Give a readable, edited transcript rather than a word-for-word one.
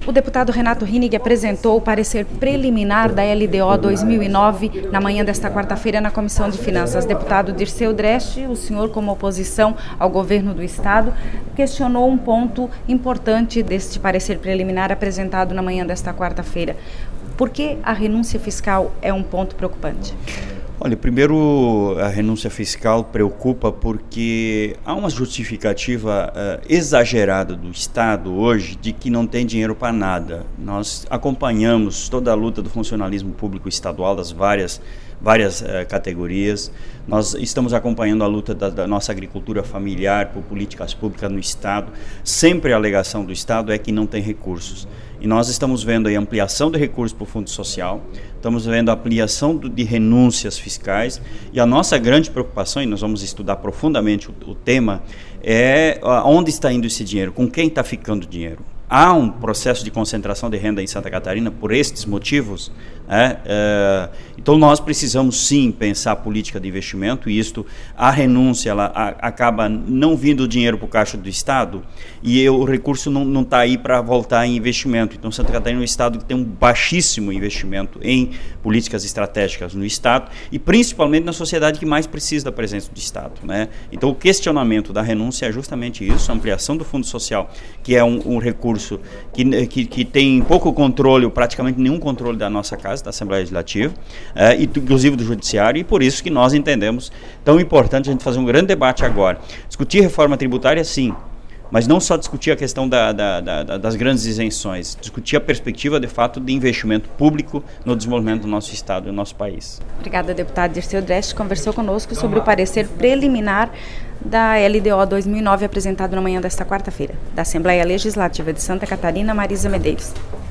O deputado Renato Rinnig apresentou o parecer preliminar da LDO 2009 na manhã desta quarta-feira na Comissão de Finanças. Deputado Dirceu Dresch, o senhor, como oposição ao governo do Estado, questionou um ponto importante deste parecer preliminar apresentado na manhã desta quarta-feira. Por que a renúncia fiscal é um ponto preocupante? Olha, primeiro, a renúncia fiscal preocupa porque há uma justificativa exagerada do Estado hoje de que não tem dinheiro para nada. Nós acompanhamos toda a luta do funcionalismo público estadual, das várias categorias. Nós estamos acompanhando a luta da nossa agricultura familiar por políticas públicas no Estado. Sempre a alegação do Estado é que não tem recursos. E nós estamos vendo aí a ampliação de recursos para o Fundo Social, estamos vendo a ampliação de renúncias fiscais, e a nossa grande preocupação, e nós vamos estudar profundamente o tema, é onde está indo esse dinheiro, com quem está ficando o dinheiro. Há um processo de concentração de renda em Santa Catarina por estes motivos, então nós precisamos sim pensar a política de investimento, e a renúncia ela acaba não vindo o dinheiro para o caixa do Estado, e o recurso não está aí para voltar em investimento. Então Santa Catarina é um Estado que tem um baixíssimo investimento em políticas estratégicas no Estado, e principalmente na sociedade que mais precisa da presença do Estado, né? Então o questionamento da renúncia é justamente isso, a ampliação do Fundo Social, que é um recurso que tem pouco controle, ou praticamente nenhum controle da nossa casa, da Assembleia Legislativa, inclusive do Judiciário, e por isso que nós entendemos tão importante a gente fazer um grande debate agora. Discutir reforma tributária, sim, mas não só discutir a questão das grandes isenções, discutir a perspectiva, de fato, de investimento público no desenvolvimento do nosso Estado e do nosso país. Obrigada, deputado Dirceu Dresch. Conversou conosco sobre o parecer preliminar da LDO 2009 apresentado na manhã desta quarta-feira. Da Assembleia Legislativa de Santa Catarina, Marisa Medeiros.